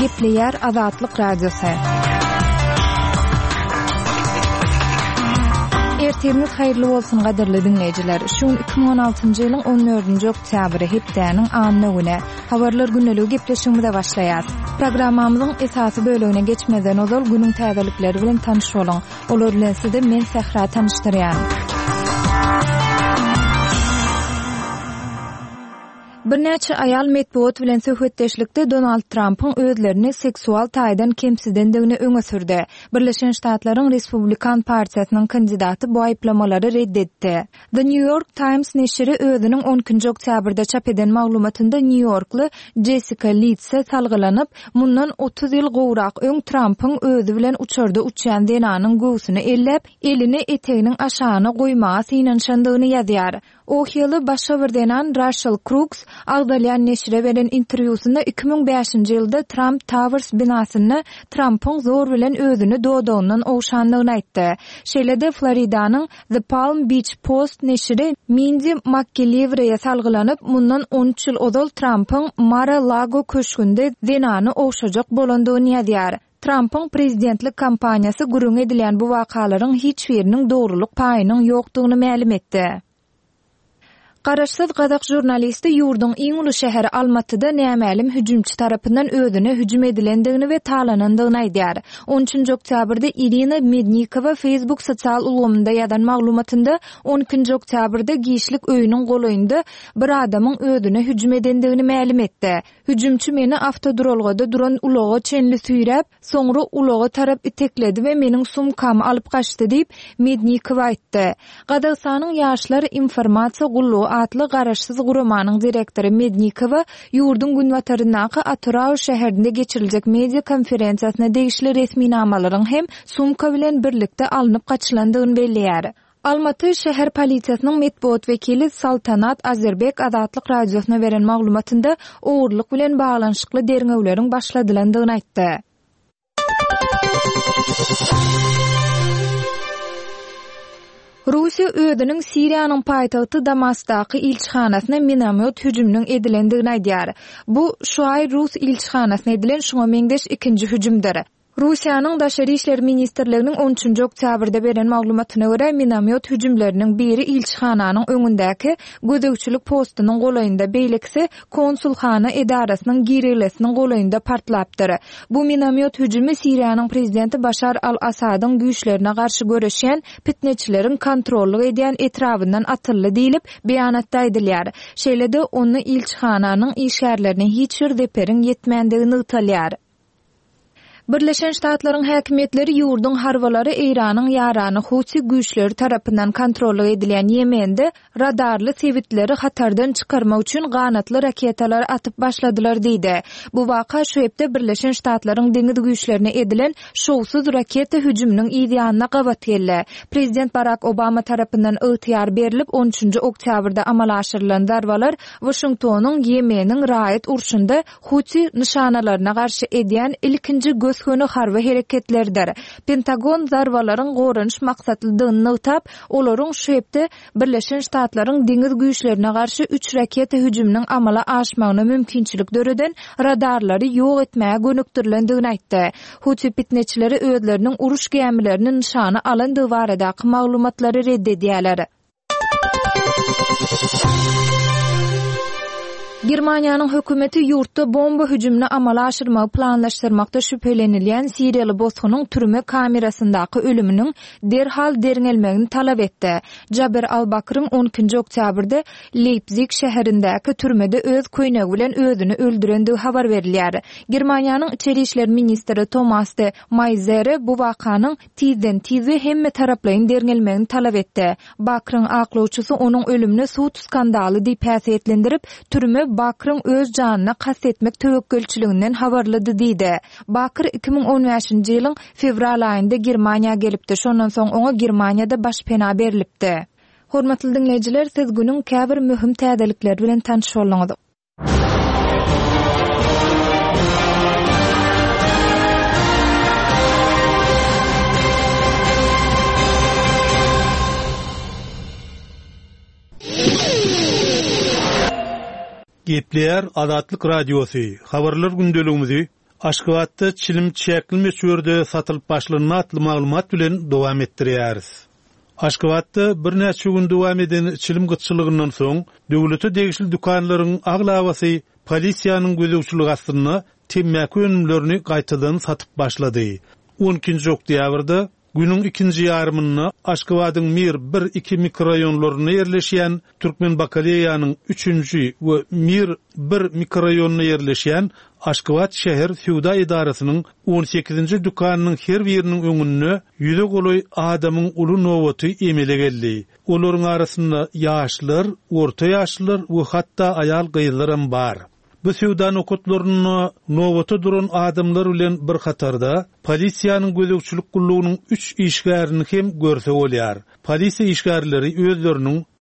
Gepleýär Azatlyk Radiosu. Ertiriniz haýyrly bolsun gaderli dinleýijiler. Şu 2016-njy ýylyň 14-nji oktýabry hepdeniň anyny güne habarlar güneligi gepleşigimizde başlaýar. Programmamyzyň esasy bölügine geçmeden ozal günüň täzelikleri bilen tanış bolan. Olar bilen sizi men Sehra tanışdyrýan. Bir näçe ayal metbuat bilen söhbetdeşlikde Donald Trump'ın özlerini seksual taýdan kemsizdendigini öňe sürdi. Birleşen Ştatlaryň Respublikan partiýasynyň kandidaty bu aýplamalary reddetdi. The New York Times neşri özüniň 10-njy oktýabrda çap eden maglumatynda New Yorkly Jessica Litz'e salgylanyp, mundan 30 ýyl gowrak öň Trump'ın özü bilen uçurda uçýan denanyň göwsüni ellep, elini eteginiň aşagyna goýmaga synanşandygyny ýazýar. O ýyly başga bir denan Russell Crooks Agdalyan neşre beren interwýusynda 2005-nji ýylda Trump Towers binasyny Trump'ın zor bilen özüni doýdygyndan owşandygyny aýtdy. Şeýlede Floridanyň The Palm Beach Post neşri Mindy McKelvey'e salgylanyp, mundan 13 ýyl ozal Trump'ın Mar-a-Lago köşkünde denany owşajak bolandygyny ýazýar. Trump'ın prezidentlik kampaniýasy gurung edilen bu wakalaryň hiç biriniň dogrulyk paýynyň ýokdugyny ma'lum etdi. Garaşsyz Gazak jurnalisti ýurduň iň uly şäheri Almatyda nämälim hüjümçi tarapyndan özüne hüjüm edilendigini we talanandygyny aýdýar. 13-nji oktýabrda Irina Mednikova Facebook sosial ulgamynda ýazan maglumatynda 12-nji oktýabrda giyişlik öýüniň golaýynda bir adamyň özüne hüjüm edendigini ma'lum etdi. Hüjümçi meni avtodurolgada duran ulaga çenli süýräp, soňra ulaga tarap itekledi we meniň sumkamy alyp gaçdy diýip Mednikova aýtdy. Gazakstanyň ýaşlar informasiýa gullugy atly garaşsyz guramanyň direktory Mednikova ýurdun günwataryndaky Aturau şäherinde geçiriljek media konferensiýasyna degişli resmi namalaryň hem sumka bilen birlikde alınıp gaçylandygyny belliýär. Almaty şäher polisiýasynyň metbuat wekili Saltanat Azerbek Azatlyk Radiosyna beren maglumatynda owurlyk bilen baglanyşykly derňewleriň başladylandygyny aýtdy. Russiýa özüniň Siriýanyň paýtagty Damasdaky ilçihanasyna minomyot hüjüminiň edilendigini aýdýar. Bu şu ay Rus ilçihanasyna edilen şoňa meňdeş ikinji hüjümdir. Russiýanyň Daşary işler ministrliginiň 13-nji oktýabrda beren maglumatyna görä minomyot hüjümleriniň biri ilçihananyň öňündäki gözegçilik postunyň golaýynda beýlekse konsulhana edarasynyň girilesiniň golaýynda partlapdyr. Bu minomyot hüjümi Siriýanyň prezidenti Başar al-Asadyň güýçlerine garşy göreşýän pitneçileriň kontrollyk edýän etrafyndan atyldy diýilip beýanatda aýdylýar. Şeýlede onu ilçihananyň işgärlerine hiç bir deperiň ýetmändigini ýytalýar. Birleşen Ştatlaryň häkimetleri ýurdun harbalary Iranyň ýarany Husi güýçleri tarapyndan kontrolly edilen Ýemende radarly sewitleri hatardan çykarmak üçin ganatly raketalar atyp başladylar diýdi. Bu waka şu hepde Birleşen Ştatlaryň deňiz güýçlerine edilen şowsuz raketa hüjüminiň ýa-da gabat geldi. Prezident Barack Obama tarapyndan ýytyar berilip 13-nji oktýabrda amal aşyrylan darbalar Washingtonyň Ýemeniň raýat urşunda Husi nişanalaryna garşy edýän ilkinji göni harby hereketlerdir. Pentagon zarbalaryň goranyş maksatlydygyny ýytap, olaryň şu hepde Birleşen Ştatlaryň deňiz güýçlerine garşy 3 raketa hüjüminiň amala aşmagyna mümkinçilik döreden radarlary ýok etmäge gönükdirilendigini aýtdy. Huti pitneçileri özleriniň uruş gemilerini nişana alandygy baradaky maglumatlary reddedýärler. Germaniýanyň hökümeti ýurtda bomba hüjümini amala aşyrmagy planlaşdyrmakda şüphelenilýän Siriýaly bozgunyň türme kamerasyndaky ölüminiň derhal derňelmegini talap etdi. Jaber al-Bakr'ın 12-nji oktýabrda Leipzig şäherindäki türmede öz köýnegi bilen özüni öldürendigi habar berilýär. Germaniýanyň içeri işler ministri Thomas de Maizière bu wakanyň tizden-tize hemme taraplaryň derňelmegini talap etdi. Bakr'ın aklawçysy onuň ölümini suut skandaly diýip häsiýetlendirip, türme Bakr'ın öz janyna kastetmek töwekkülçiliginden habarlady diýdi. Bakr 2015-nji ýylyň fevral aýynda Germaniýa gelipdi. Şondan soň oňa Germaniýada başpena berilipdi. Hormatly dinleýijiler, siz günüň käbir möhüm täzelikleri bilen tanış bolňyz. Gepleýär Azatlyk Radiosu. Habarlar gündeligimizi Aşgabatda çilim çekilme çörde satılıp başlanma atlı maglumat bilen dowam etdirýäris. Aşgabatda bir näçe gün dowam eden çilim gytçylygyndan soň döwlete degişli dükanlaryň aglawasy polisiýanyň gözegçiligi astyna temmäki önümlerini gaýtadan satyp başlady. 12-nji oktýabrda günüň ikinji ýarymyna Aşgabatyň Mir 1-2 mikroraýonlaryna ýerleşýän Türkmen Bakaleýanyň 3-nji we Mir 1 mikroraýonuna ýerleşýän Aşgabat şäher Suwda idarasynyň 18-nji dükanynyň her biriniň öňünde ýüze goloy adamyň uly nowaty emele geldi. Olaryň arasynda ýaşlar, orta ýaşlar we hatda aýal gyzlar bar. Bu Suwda nokotlaryny nowata duran adamlar bilen bir hatarda polisiýanyň gözegçilik gullugynyň 3 işgärini hem görse bolýar. Polisiýa işgärleri özleriniň